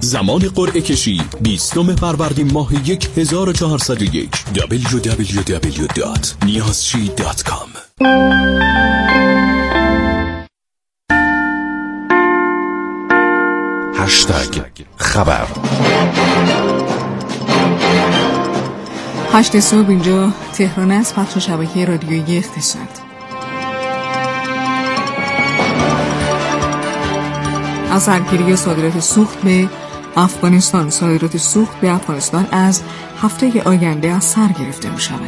زمان قرعه کشی 20 فروردین ماه 1401 www.niyazshi.com. خبر 8 صبح اینجا تهران است. پخش شبکه رادیویی اقتصاد. از سرگیری صادرات سوخت به افغانستان. صادرات سوخت به افغانستان از هفته آینده از سر گرفته می شود.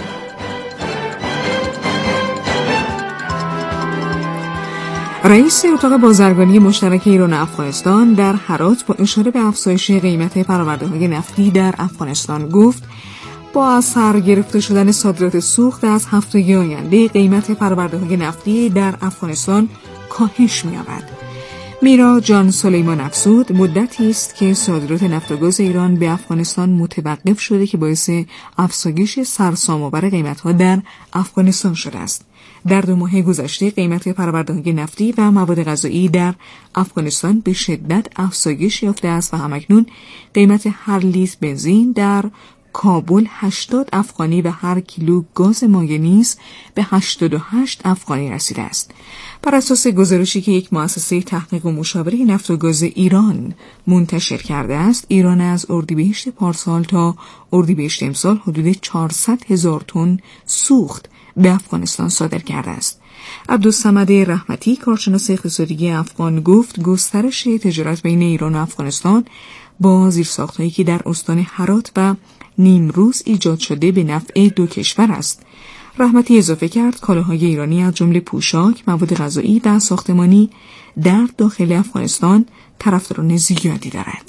رئیس اتاق بازرگانی مشترک ایران و افغانستان در هرات با اشاره به افزایش قیمت فرآورده‌های نفتی در افغانستان گفت با از سر گرفته شدن صادرات سوخت از هفته آینده قیمت فرآورده‌های نفتی در افغانستان کاهش می‌یابد. میرا جان سلیمان افزود مدتی است که صادرات نفت و گاز ایران به افغانستان متوقف شده که باعث افزایش سرسام‌آور قیمت‌ها در افغانستان شده است. در 2 ماه گذشته قیمت فرآورده‌های نفتی و مواد غذایی در افغانستان به شدت افزایش یافته است و همکنون قیمت هر لیتر بنزین در کابل 80 افغانی و هر کیلو گاز مایع نیز به 88 افغانی رسیده است. بر اساس گزارشی که یک مؤسسه تحقیق و مشاوره نفت و گاز ایران منتشر کرده است، ایران از اردیبهشت پارسال تا اردیبهشت امسال حدود 400,000 تن سوخت به افغانستان صادر کرده است. عبدالصمد رحمتی کارشناس اقتصادی افغان گفت گسترش تجارت بین ایران و افغانستان با زیرساخت‌هایی که در استان هرات و نیمروز ایجاد شده به نفع 2 کشور است. رحمتی اضافه کرد کالاهای ایرانی از جمله پوشاک، مواد غذایی و ساختمانی در داخل افغانستان طرفداران زیادی دارد.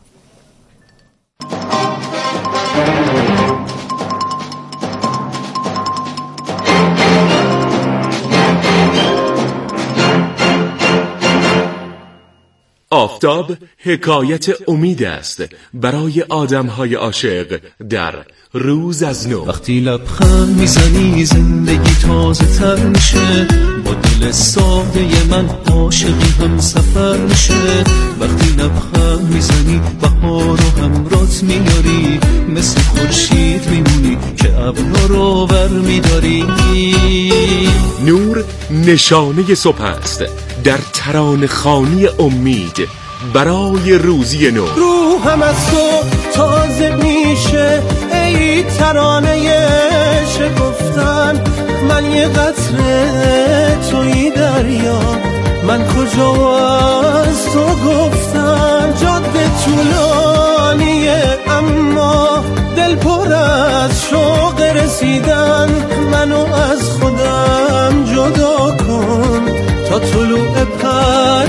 آفتاب حکایت امید است برای آدم‌های عاشق در روز از نو. وقتی لبخند میزنی زندگی تازه تر میشه، با دل ساده من عاشقی هم سفر میشه. وقتی لبخند میزنی بهار رو همرات میاری، مثل خورشید میمونی که ابرها رو بر میداری. نور نشانه صبح است در ترانه‌خوانی امید برای روزی نو. روحم از تو تازه میشه ای ترانه شکفتن، من یه قطره توی دریا، من کجا از تو گفتن. جاده طولانیه اما دل پر از شوق رسیدن، منو از خودم جدا کن تا طلوع پر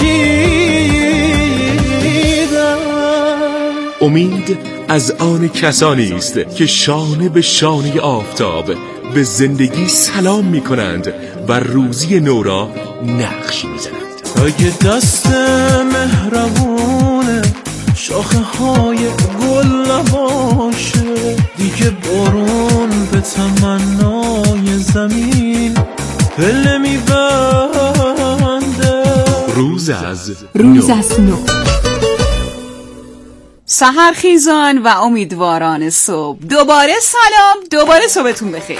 کشیدن. امید از آن کسانی است که شانه به شانه آفتاب به زندگی سلام می کنند و روزی نو را نقش می زنند. اگه دست مهربونه شاخه های گل نباشه، دیگه بارون به تمنای زمین پله میبنده. روز از نو. سحرخیزان و امیدواران صبح، دوباره سلام، دوباره صبحتون بخیر.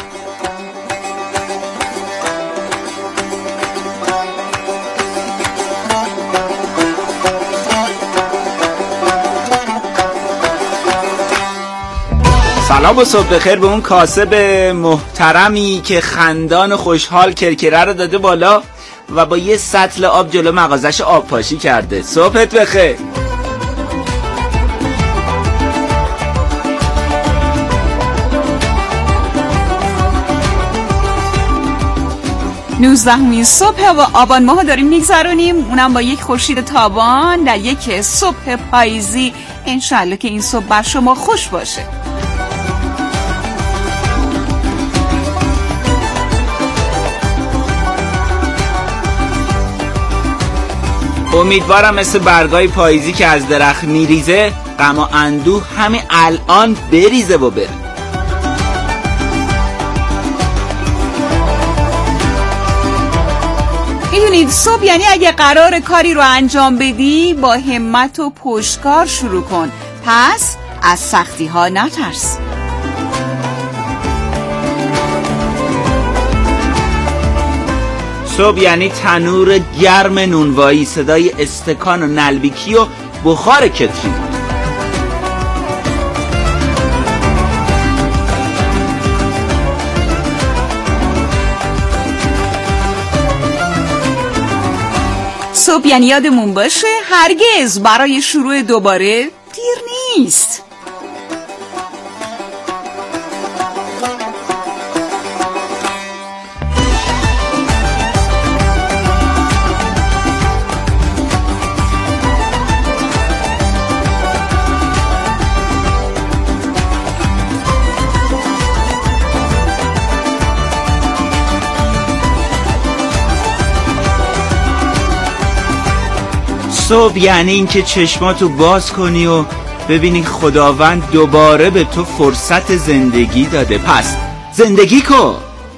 سلام و صبح بخیر به اون کاسب محترمی که خندان خوشحال کرکره رو داده بالا و با یه سطل آب جلو مغازش آب پاشی کرده. صبحت بخیر. 19 صبح و آبان ماه داریم میگذرونیم، اونم با یک خورشید تابان در یک صبح پاییزی. انشالله که این صبح بر شما خوش باشه. امیدوارم مثل برگای پاییزی که از درخت میریزه غم و اندوه همین الان بریزه و بره. ببینید صبح یعنی اگه قرار کاری رو انجام بدی با همت و پشتکار شروع کن، پس از سختی ها نترس. صبح یعنی تنور گرم نونوایی، صدای استکان و نلبیکی و بخار کتری. صبح یعنی یادمون باشه هرگز برای شروع دوباره دیر نیست. صبح یعنی اینکه چشماتو باز کنی و ببینی خداوند دوباره به تو فرصت زندگی داده، پس زندگی کن.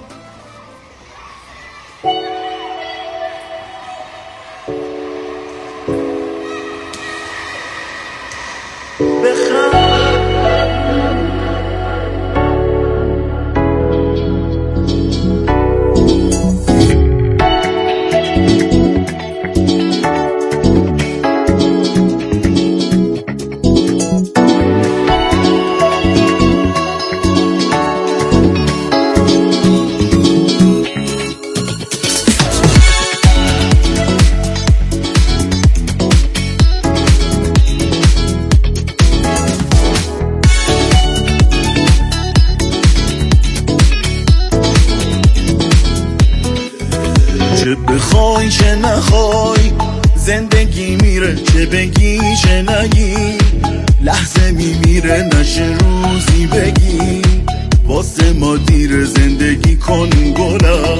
چه بخوای چه نخوای زندگی میره، چه بگی چه نگی لحظه میمیره، نشه روزی بگی واسه ما دیر. زندگی کن گلم،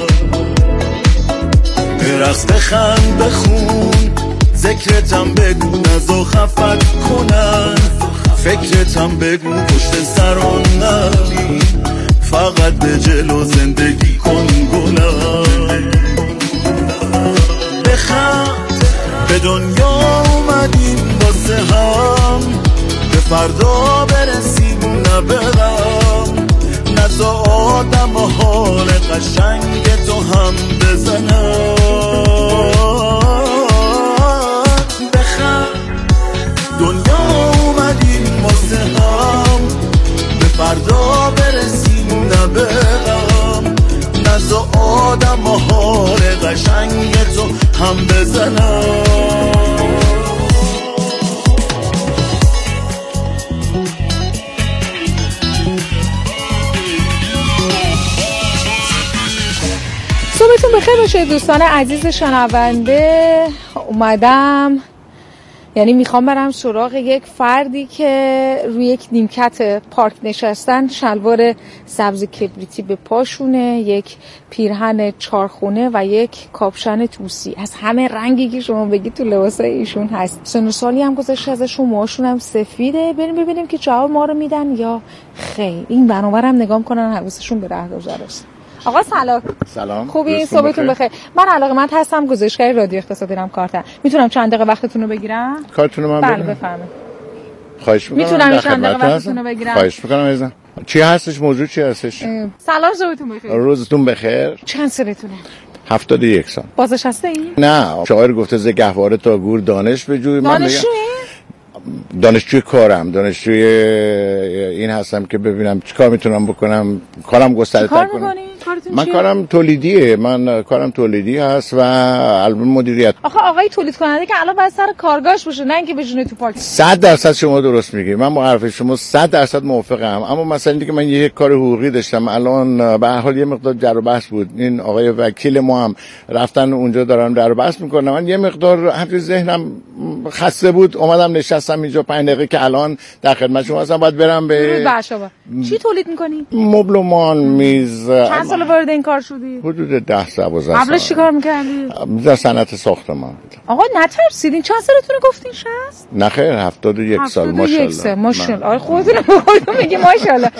برقص بخند بخون، ذکرتم بگو نزا خفت کنن، فکرتم بگو پشت سران نبی، فقط به جلو زندگی کن گلم. بخند به دنیا اومدیم واسه هم، به فردا برسیم نه به غم، نزا آدم و حال قشنگ تو هم بزنن. بخند دنیا اومدیم واسه هم، به فردا برسیم نه به غم، نزا آدم و حال قشنگ تو هم بزنن. صبحتون بخیر باشه دوستان عزیز شنونده. اومدم یعنی میخوام برم سراغ یک فردی که روی یک نیمکت پارک نشستن، شلوار سبز کبریتی به پاشونه، یک پیرهن چارخونه و یک کاپشن توسی. از همه رنگی که شما بگید تو لباسای ایشون هست. سن و سالی هم گذشته ازشون، موهاشون هم سفیده. بریم ببینیم که جواب ما رو میدن یا خیر. این برنامه‌رم نگاه کنن حواسشون به رهگذراست. آقا سلام. خوبی؟ صبحتون بخیر. من علاقه‌مند هستم گزارشگر رادیو اقتصادی رم کارتم. میتونم چند دقیقه وقتتون رو بگیرم؟ کارتون رو من بله بگیرم. بفرمایید. خواهش می‌کنم. میتونم چند دقیقه وقتتون رو بگیرم؟ خواهش می‌کنم عزیزم. چی هستش؟ موضوع چی هستش؟ سلام، صبحتون بخیر. روزتون بخیر. چند سالتونه؟ 71 سال. بازنشسته ای؟ نه، شاعر گفته ز گهواره تا گور دانش بجوی. دانشجوی کارم، دانشجوی این هستم که ببینم چیکار میتونم بکنم، کارم گسترده کنم. من کارم تولیدیه، من کارم تولیدی هست و البته مدیریت. آخه آقای تولید کننده که الان باید سر کارگاهش باشه، نه اینکه بشینه تو پارک. 100% شما درست میگی، من با حرف شما 100% موافقم. اما مثلا اینکه من یک کار حقوقی داشتم، الان به هر حال یه مقدار جر و بحث بود. این آقای وکیل ما هم رفتن اونجا دارن جر و بحث میکنن. من یه مقدار همین ذهنم خسته بود، اومدم نشستم اینجا 5 دقیقه که الان در خدمت شما هستم. باید برم به چی تولید میکنی؟ مبل و مان، میز. چند سال وارد این کار شدی؟ حدود 10 سال. قبلش چیکار می‌کردی؟ در صنعت ساختمان بودم. آقا نترسیدین؟ چند سالتون گفتین 60؟ نه خیر، 71 سال. ماشاءالله. ماشاءالله. آره خودتون میگی ماشاءالله.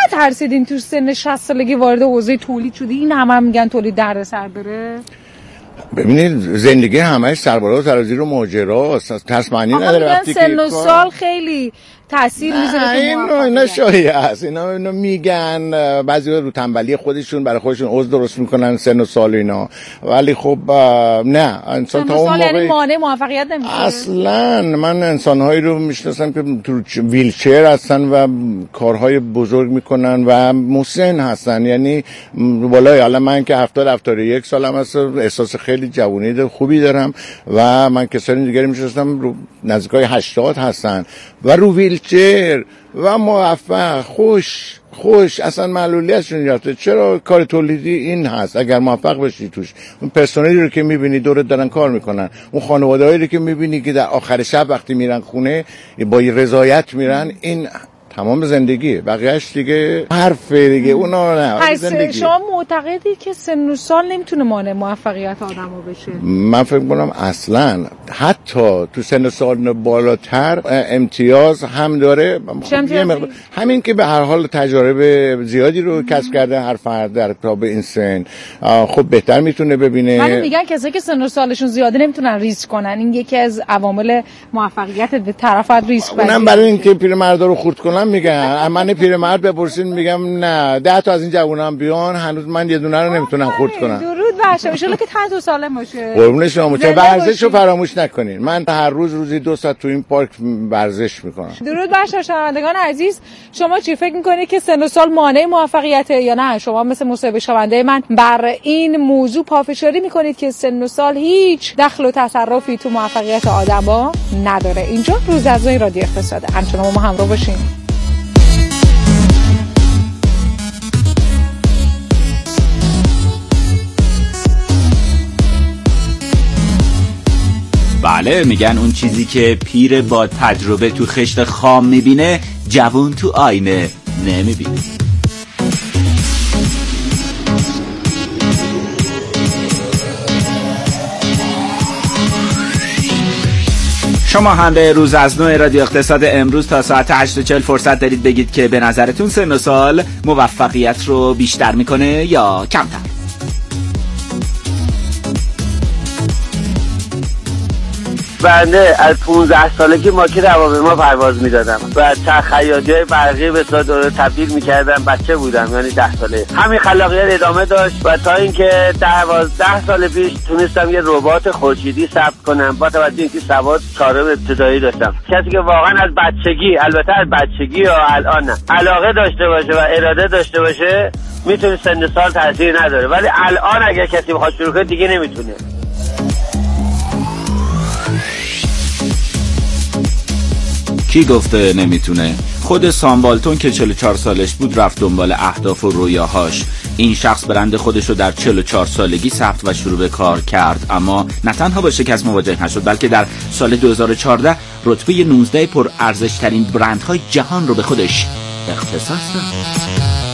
نترسیدین تو سن 60 سالگی وارد حوزه تولید شدی؟ این همه میگن تولید دردسر داره. ببینید زندگی همش سربالا و سرازیر و ماجراست، ترس معنی نداره. وقتی سن و سال خیلی تاثیر میذاره. اینا شایعه است، اینا میگن، بعضیا رو تنبلی خودشون برای خودشون عذر درست میکنن سن و سال اینا، ولی خب نه، انسان تا اون موقع یعنی مانع موفقیت نمیشه اصلا. من انسانهایی رو میشناسم که تو ویلچر هستن و کارهای بزرگ میکنن و مسن هستن، یعنی بالای، حالا من که 70-71 سالم هست، احساس خیلی جوانی خوبی دارم و من کسانی دیگری میشناسم رو نزدیکای 80 هستن و رو ویلچر و موفق، خوش اصلا معلولیتشون یافته. چرا؟ کار تولیدی این هست. اگر موفق بشی توش، اون پرسنلی رو که میبینی دورت دارن کار میکنن، اون خانواده‌هایی رو که میبینی که در آخر شب وقتی میرن خونه با رضایت میرن، این تمام زندگی، بقیه‌اش دیگه حرفه دیگه، اونا نه زندگی. شما معتقدی که سن و سال نمیتونه مانع موفقیت آدمو بشه؟ من فکر می‌کنم اصلاً حتی تو سن و سال بالاتر امتیاز هم داره. همین که به هر حال تجارب زیادی رو کسب کرده هر فرد در رابطه این سن، خب بهتر میتونه ببینه. ولی میگن کسایی که سن و سالشون زیاده نمیتونن ریسک کنن، این یکی از عوامل موفقیت به طرف ریسک. اونم برای اینکه پیرمردا رو خورد کنن میگن. من پیرمرد بپرسین میگم نه، 10 تا از این جوونام بیان هنوز من یه دونه رو نمیتونم خورد کنم. درود بر شما، ان شاءالله که تن تو سالم باشه. قربون شما. ورزش رو فراموش نکنین. من هر روزی 2 ساعت تو این پارک ورزش میکنم. درود بر شما شنوندگان عزیز. شما چی فکر میکنید که سن و سال مانع موفقیته یا نه؟ شما مثل مصاحبه شونده من بر این موضوع پافشاری میکنید که سن و سال هیچ دخل و تصرفی تو موفقیت آدما نداره. اینجا روزافزون رادیو اقتصاده. همچنان ما همراه باشین. بله، میگن اون چیزی که پیر با تجربه تو خشت خام میبینه، جوون تو آینه نمیبینه. شما هم به روز از نوع رادیو اقتصاد امروز تا ساعت 8:40 فرصت دارید بگید که به نظرتون سن و سال موفقیت رو بیشتر میکنه یا کمتر. بنده از 15 سالگی ماشین هواپیما پرواز میدادم و خیاطی‌های برقی به صورت تبدیل میکردم. بچه بودم، یعنی 10 ساله. همین خلاقیت ادامه داشت و تا اینکه 12 سال پیش تونستم یه ربات خورشیدی ثبت کنم با توجه اینکه سواد 4 ابتدایی داشتم. کسی که واقعا از بچگی، البته از بچگی یا الان نه، علاقه داشته باشه و اراده داشته باشه، میتونه سن سال تاثیر نداره، ولی الان اگه کسی بخواد شروع کنه دیگه نمیتونه. کی گفته نمیتونه؟ خود سامبالتون که 44 سالش بود رفت دنبال اهداف و رویاهاش. این شخص برند خودش رو در 44 سالگی ثبت و شروع به کار کرد، اما نه تنها با شکست مواجه نشد، بلکه در سال 2014 رتبه 19 پر ارزش ترین برندهای جهان رو به خودش اختصاص داد.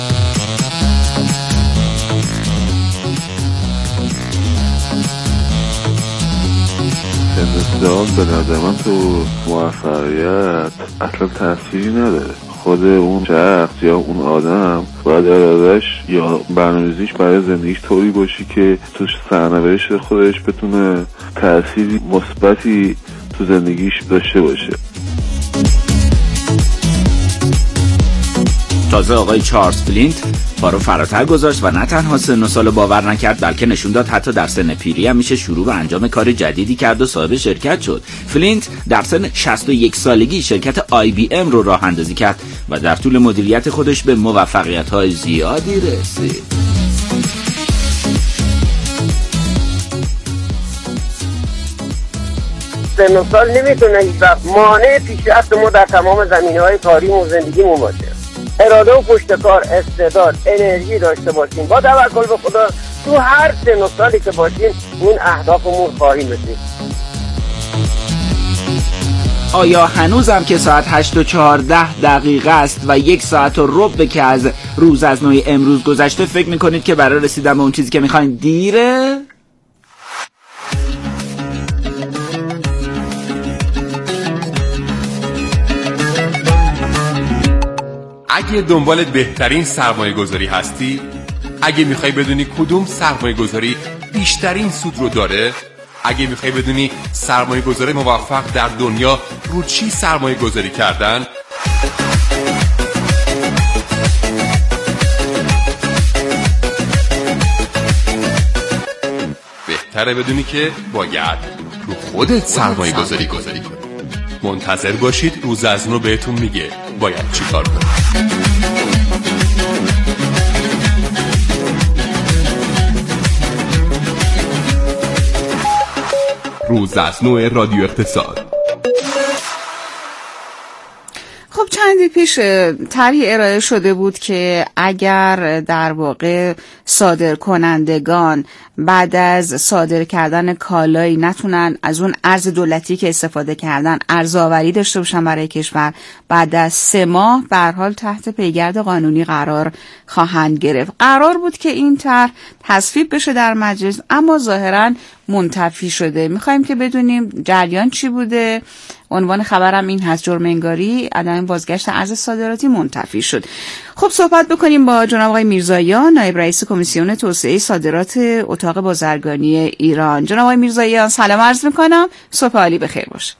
سال به نظر من تو موفقیت اصلا تأثیری نداره. خود اون شخص یا اون آدم باید ارادهش یا برنامه‌ریزیش برای زندگیش طوری باشی که تو سرنوشت خودش بتونه تأثیری مثبتی تو زندگیش داشته باشه. تازه آقای چارلز فلینت بارو فراتر گذاشت و نه تنها سن و سال باور نکرد، بلکه نشون داد حتی در سن پیری هم میشه شروع به انجام کار جدیدی کرد و صاحب شرکت شد. فلینت در سن 61 سالگی شرکت IBM رو راه اندازی کرد و در طول مدیریت خودش به موفقیت‌های زیادی رسید. سن و سال نمیتونه هیچ وقت مانع پیشرفت ما در تمام زمینه‌های کاری و زندگیمون باشه. اراده و پشتکار، استعداد، انرژی داشته باشیم، با توکل به خدا تو هر سن و سالی که باشیم اون اهدافمون خواهیم رسید. آیا هنوزم که ساعت 8:14 است و 1 ساعت و ربع که از روز از نوع امروز گذشته فکر میکنید که برای رسیدن به اون چیزی که میخواین دیره؟ اگه دنبال بهترین سرمایه گذاری هستی، اگه میخوای بدونی کدوم سرمایه گذاری بیشترین سود رو داره؟ اگه میخوای بدونی سرمایه گذاری موفق در دنیا رو چی سرمایه گذاری کردن؟ بهتره بدونی که باید رو خودت سرمایه گذاری کنی. منتظر باشید، روز از نو بهتون میگه باید چی کار کنید. روز از نو رادیو اقتصاد. خب چندی پیش طرحی ارائه شده بود که اگر در واقع صادر کنندگان بعد از صادر کردن کالایی نتونن از اون ارز دولتی که استفاده کردن ارزآوری داشته باشن برای کشور، بعد از 3 ماه به هر حال تحت پیگرد قانونی قرار خواهند گرفت. قرار بود که این طرح تصویب بشه در مجلس، اما ظاهراً منتفی شده. میخوایم که بدونیم جریان چی بوده. عنوان خبرم این هست: جرم انگاری عدم بازگشت ارز صادراتی منتفی شد. خب صحبت بکنیم با جناب آقای میرزاییان، نایب رئیس کمیسیون توسعه صادرات اتاق بازرگانی ایران. جناب آقای میرزاییان سلام عرض میکنم، صبح عالی بخیر باشه.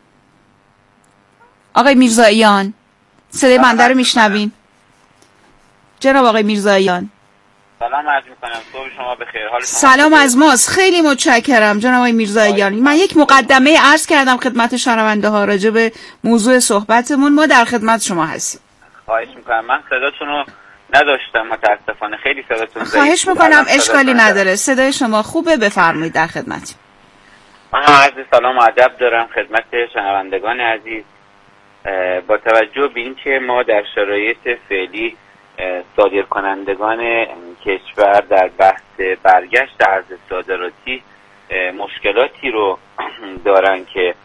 آقای میرزاییان صدای بنده رو میشنوین؟ جناب آقای میرزاییان سلام عرض میکنم، صبح شما بخیر. حال شما سلام از ماست، خیلی متشکرم جناب آقای میرزاییان. من یک مقدمه عرض کردم خدمت شنونده ها راجع به موضوع صحبتمون، ما در خدمت شما هستیم. خواهش میکنم. من صداتون رو نداشتم متاسفانه، خیلی صداتون ضعیف. خواهش میکنم، اشکالی نداره، صدای شما خوبه، بفرمایید در خدمتیم. من عرض سلام و ادب دارم خدمت شنوندگان عزیز. با توجه به اینکه ما در شرایط فعلی صادرکنندگان کشور در بحث برگشت ارز صادراتی مشکلاتی رو دارن که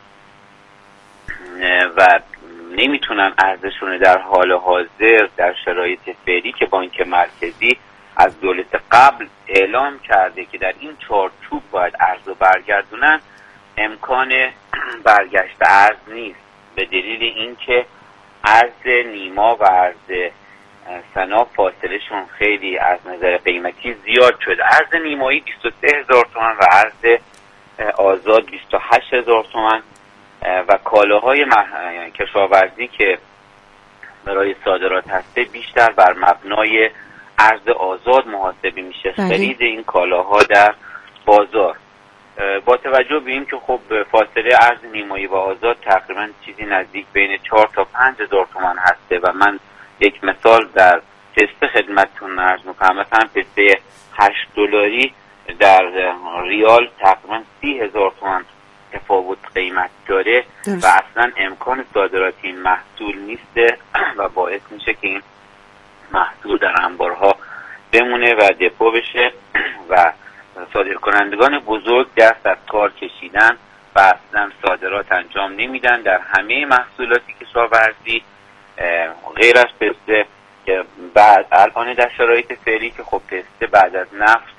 و نمیتونن ارزشون در حال حاضر در شرایط فعلی که بانک مرکزی از دولت قبل اعلام کرده که در این چارچوب باید ارز رو برگردونن، امکان برگشت ارز نیست، به دلیل اینکه ارز نیما و ارز سنا فاصلهشون خیلی از نظر قیمتی زیاد شده. ارز نیمایی 23,000 تومان و ارز آزاد 28,000 تومان و کالاهای کشاورزی که برای صادرات هسته بیشتر بر مبنای ارز آزاد محاسبه میشه. خرید این کالاها در بازار با توجه به این که خب فاصله ارز نیمایی و آزاد تقریبا چیزی نزدیک بین 4 تا 5,000 تومان هسته و من یک مثال در پسته خدمتتون عرض میکنم. مثلا پسته $8 در ریال تقریبا 30,000 تومان تفاوت قیمت داره و اصلا امکان صادرات این محصول نیسته و باعث میشه که این محصول در انبارها بمونه و دپو بشه و صادرکنندگان بزرگ دست از کار کشیدن و اصلا صادرات انجام نمیدن در همه محصولاتی کشاورزی غیر از پسته که بعد الان در شرایط فعلی که خب پسته بعد از نفت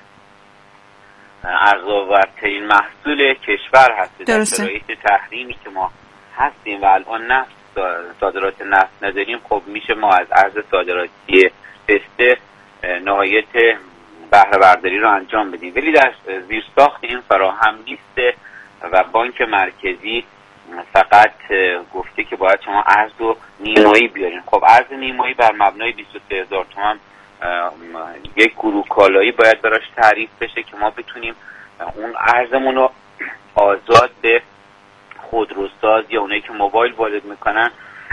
ارزآورترین محصول کشور هست. در شرایط تحریمی که ما هستیم و الان نفت صادرات نفت نداریم، خب میشه ما از ارز صادراتی پسته نهایت بهره برداری رو انجام بدیم، ولی در زیرساخت این فراهم نیست و بانک مرکزی فقط گفته که باید شما ارز رو نیمایی بیارین. خب ارز نیمایی بر مبنای 23,000 تومان یک گروه کالایی باید براش تعریف بشه که ما بتونیم اون ارزمون رو آزاد به خودروساز یا اونایی که موبایل وارد میکنن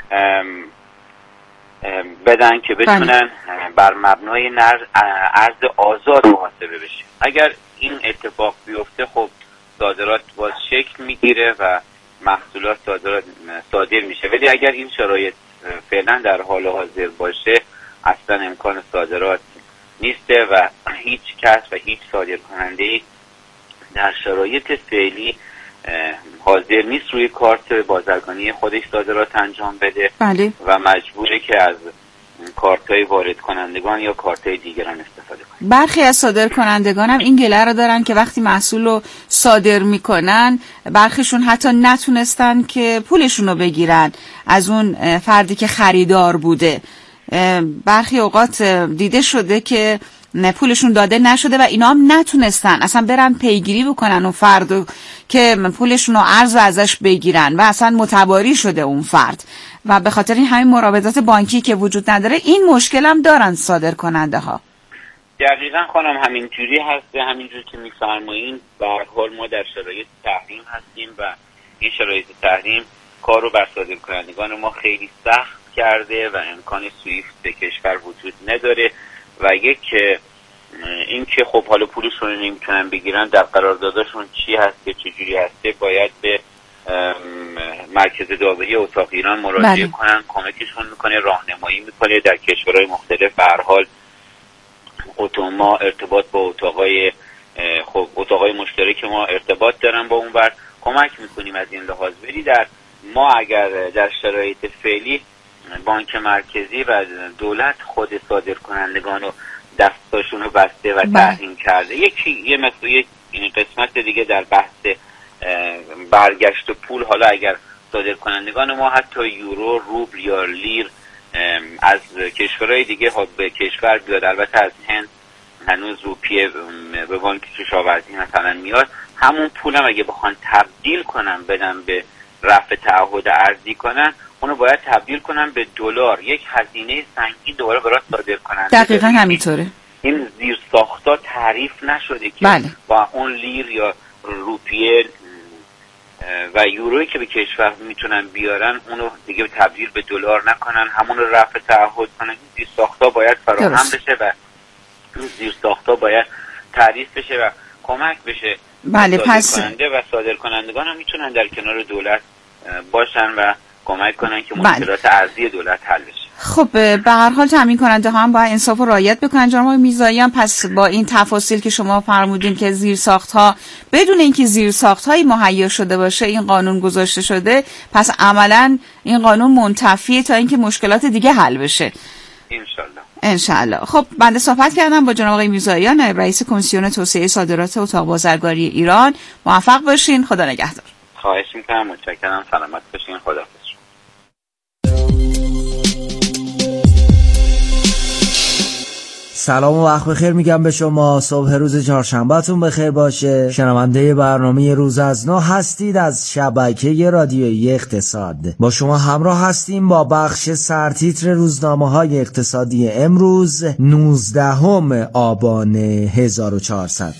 بدن که بتونن بر مبنای ارز آزاد محاسبه بشه. اگر این اتفاق بیفته خب صادرات باز شکل میگیره و محصولات صادر میشه، ولی اگر این شرایط فعلا در حال حاضر باشه اصلا امکان صادرات نیسته و هیچ کس و هیچ صادر کننده‌ای در شرایط فعلی حاضر نیست روی کارت بازرگانی خودش صادرات انجام بده. بله. و مجبوره که از کارت‌های وارد کنندگان یا کارت‌های دیگران استفاده کنه. برخی از صادر کنندگان هم این گله رو دارن که وقتی محصول رو صادر میکنن برخیشون حتی نتونستن که پولشون رو بگیرن از اون فردی که خریدار بوده. برخی اوقات دیده شده که پولشون داده نشده و اینا هم نتونستن اصلا برن پیگیری بکنن اون فردو که پولشون رو عرض ازش بگیرن و اصلا متواری شده اون فرد و به خاطر این همین مراودات بانکی که وجود نداره این مشکل هم دارن صادر کننده ها. دقیقا خانم همینجوری هسته، همینجوری که میفرمایین. به هر حال ما در شرایط تحریم هستیم و این شرایط تحریم کار رو بر صادر کنندگان ما خیلی سخت کرده و امکان سویفت به کشور وجود نداره و یک این که خب حالا پولشون رو نمیتونن بگیرن، در قراردادشون چی هست که چجوری هسته، باید به مرکز داوری اتاق ایران مراجعه کنن، کمکشون میکنه، راهنمایی میکنه. در کشورهای مختلف به هر حال ما ارتباط با اتاقای مشترک ما ارتباط دارن با اون بر، کمک میکنیم از این لحاظ. ولی ما اگر در شرایط فعلی بانک مرکزی و دولت خود صادر کنندگان و دستاشون رو بسته و تحریم کرده، یه قسمت دیگه در بحث برگشت پول، حالا اگر صادر کنندگان ما حتی یورو، روبل یا لیر از کشورهای دیگه به کشور بیاد، البته از هند هنوز روپیه به بانک کشاورزی مثلا میاد، همون پولم اگه بخوان تبدیل کنن بدن به رفع تعهد ارزی کنن، اونو باید تبدیل کنن به دلار. یک هزینه سنگین دوباره برای صادر کننده. دقیقاً همینطوره. این زیر ساختا تعریف نشده که با اون لیر یا روپیه و یورویی که به کشور میتونن بیارن اونو دیگه تبدیل به دلار نکنن، همون رو رفع تعهد کنن. این زیر ساختا باید فراهم بشه و این زیر ساختا باید تعریف بشه و کمک بشه. بله، پس و صادر کنندگان هم میتونن در کنار دولت باشن و کمک کنن که مشکلات ارزی دولت حل بشه. خب به هر حال تامین کننده ها هم باید انصاف و رعایت بکنن. جناب میرزاییان، پس با این تفاصیل که شما فرمودین که زیرساخت ها بدون اینکه زیرساخت هایی مهیا شده باشه این قانون گذاشته شده، پس عملا این قانون منتفیه تا اینکه مشکلات دیگه حل بشه انشالله. خب بنده صحبت کردم با جناب آقای میرزاییان، نایب رئیس کمیسیون توسعه صادرات اتاق بازرگانی ایران. موفق باشین، خدا نگهدار. خواهش میکنم، متشکرم، سلامت باشین، خدا. سلام و وقت بخیر میگم به شما. صبح روز چهارشنبهتون بخیر باشه. شنونده برنامه روز از نو هستید از شبکه رادیویی اقتصاد. با شما همراه هستیم با بخش سرتیتر روزنامه‌های اقتصادی امروز 19 آبان 1400.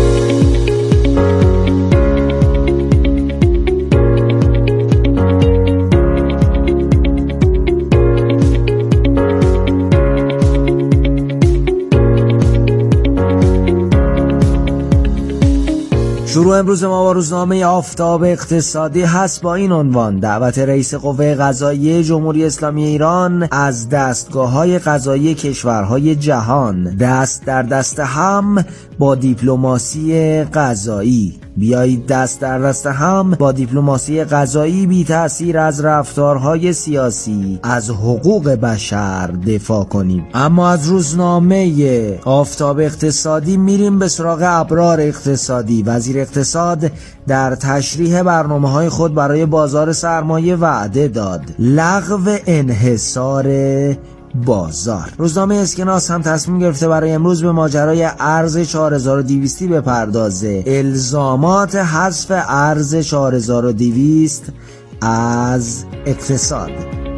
شروع امروز ما با روزنامه آفتاب اقتصادی هست با این عنوان: دعوت رئیس قوه قضاییه جمهوری اسلامی ایران از دستگاه‌های قضایی کشورهای جهان، دست در دست هم با دیپلماسی قضایی. بیایید دست در دست هم با دیپلماسی قضایی بی تأثیر از رفتارهای سیاسی از حقوق بشر دفاع کنیم. اما از روزنامه آفتاب اقتصادی میریم به سراغ ابرار اقتصادی. وزیر اقتصاد در تشریح برنامه‌های خود برای بازار سرمایه وعده داد لغو انحصار بازار. روزنامه اسکناس هم تصمیم گرفته برای امروز به ماجرای ارز 4200 بپردازه. الزامات حذف ارز 4200 از اقتصاد.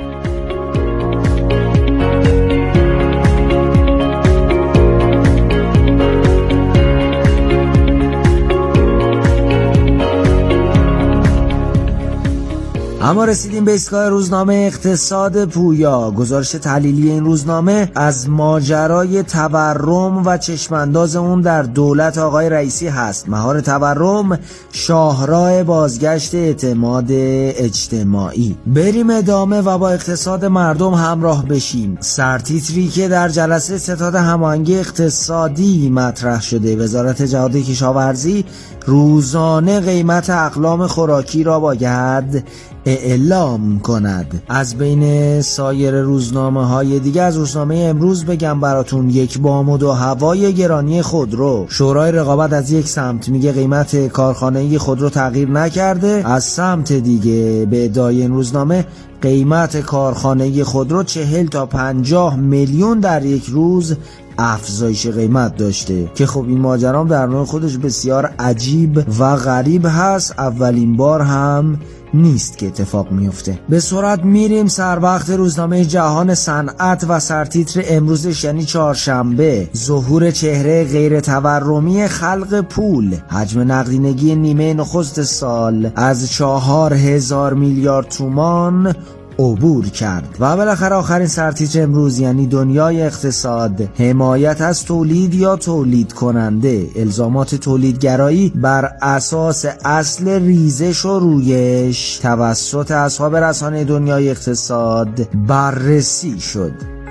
اما رسیدیم به ایستگاه روزنامه اقتصاد پویا. گزارش تحلیلی این روزنامه از ماجرای تورم و چشمانداز اون در دولت آقای رئیسی هست. مهار تورم شاهراه بازگشت اعتماد اجتماعی. بریم ادامه و با اقتصاد مردم همراه بشیم. سرتیتری که در جلسه ستاد هماهنگی اقتصادی مطرح شده: وزارت جهاد کشاورزی روزانه قیمت اقلام خوراکی را باید اعلام کند. از بین سایر روزنامه های دیگه از روزنامه امروز بگم براتون یک بام و دو هوای گرانی خودرو. شورای رقابت از یک سمت میگه قیمت کارخانه‌ای خودرو تغییر نکرده، از سمت دیگه به ادعای این روزنامه قیمت کارخانه‌ای خودرو 40 تا 50 میلیون در یک روز افزایش قیمت داشته که خب این ماجرام در نوع خودش بسیار عجیب و غریب هست. اولین بار هم نیست که اتفاق میفته. به سرعت میریم سر وقت روزنامه جهان صنعت و سرتیتر امروزش یعنی چهارشنبه: ظهور چهره غیر تورمی خلق پول. حجم نقدینگی نیمه نخست سال از 4,000 میلیارد تومان عبور کرد. و بالاخره آخرین سرتیتر امروز یعنی دنیای اقتصاد: حمایت از تولید یا تولید کننده، الزامات تولیدگرایی بر اساس اصل ریزش و رویش توسط اصحاب رسانه دنیای اقتصاد بررسی شد.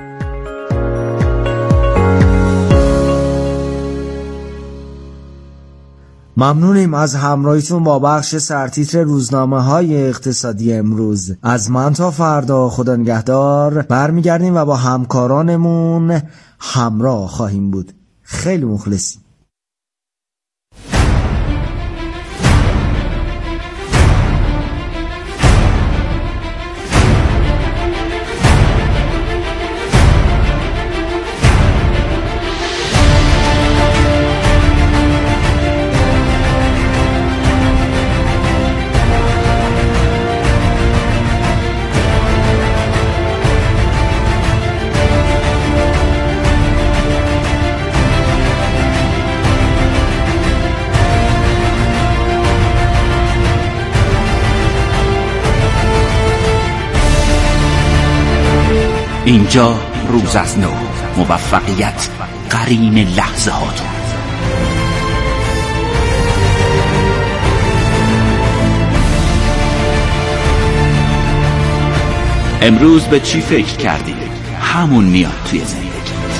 ممنونیم از همراهیتون با بخش سرتیتر روزنامه‌های اقتصادی امروز. از من تا فردا، خدا نگهدار. برمیگردیم و با همکارانمون همراه خواهیم بود. خیلی مخلصیم. اینجا روز از نو، موفقیت قرین لحظه هاتون. امروز به چی فکر کردی؟ همون میاد توی زندگی.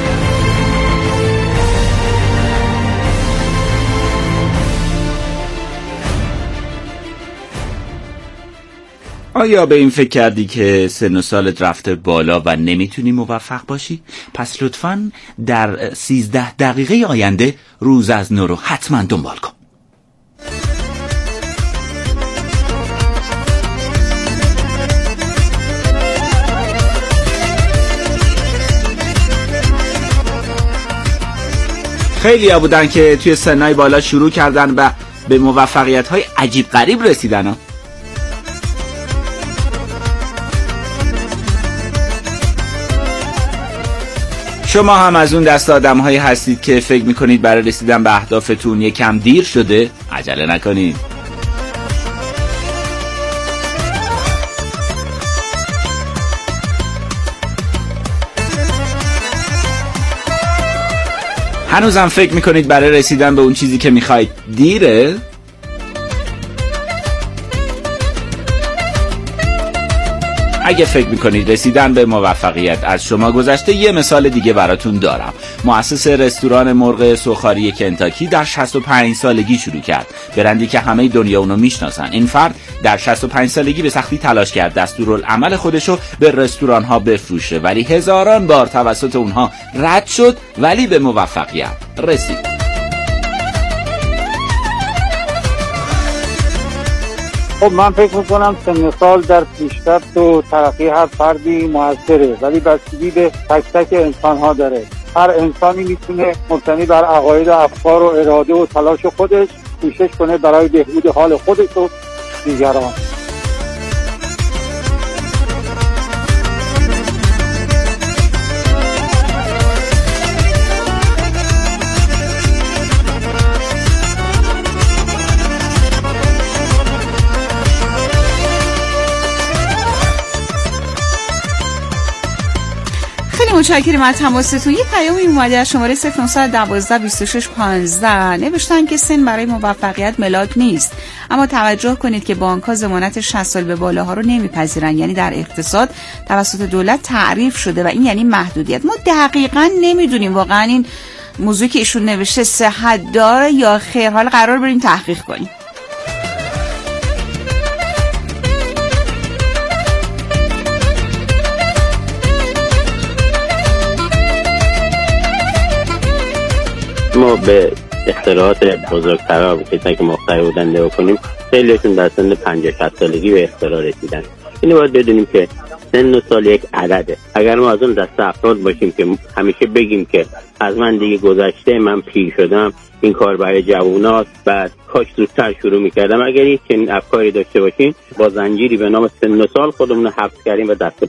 آیا به این فکر کردی که سن و سالت رفته بالا و نمیتونی موفق باشی؟ پس لطفاً در 13 دقیقه آینده روز از نو رو حتما دنبال کن. خیلی ها بودن که توی سنای بالا شروع کردن و به موفقیت‌های عجیب غریب رسیدن ها. شما هم از اون دست آدم‌هایی هستید که فکر می‌کنید برای رسیدن به اهدافتون یکم دیر شده؟ عجله نکنید. هنوزم فکر می‌کنید برای رسیدن به اون چیزی که می‌خواید دیره؟ اگه فکر میکنید رسیدن به موفقیت از شما گذشته، یه مثال دیگه براتون دارم. مؤسس رستوران مرغ سوخاری کنتاکی در 65 سالگی شروع کرد، برندی که همه دنیا اونو میشناسن. این فرد در 65 سالگی به سختی تلاش کرد دستورالعمل خودشو به رستوران ها بفروشه، ولی هزاران بار توسط اونها رد شد، ولی به موفقیت رسید. خب من فکر میکنم سن سال در پیشرفت و ترقی هر فردی موثره، ولی بستگی به تک تک انسان ها داره. هر انسانی میتونه مبتنی بر عقاید و افکار و اراده و تلاش خودش کوشش کنه برای بهبود حال خودش و دیگران. متشکرم از تماستون. یک پیامی اومده از شماره 09122615 نوشتن که سن برای موفقیت ملاک نیست، اما توجه کنید که بانک‌ها ضمانت 60 سال به بالاها رو نمیپذیرن. یعنی در اقتصاد توسط دولت تعریف شده و این یعنی محدودیت. ما دقیقاً نمیدونیم واقعاً این موضوعی که ایشون نوشته صحت داره یا خیر. حالا قرار بریم تحقیق کنیم. ما به اختراعات بزرگترها کسایی که مخترع بودن نگاه کنیم، خیلیشون در سن 50-60 سالگی به اختراع رسیدن. اینو باید بدونیم که سن و سال یک عدده. اگر ما از اون دست افراد باشیم که همیشه بگیم که از من دیگه گذشته، من پیر شدم، این کار برای جووناست، بعد کاش زودتر شروع میکردم، اگر این چنین افکاری داشته باشیم با زنجیری به نام سن و سال خودمون رو حبس کردیم و دست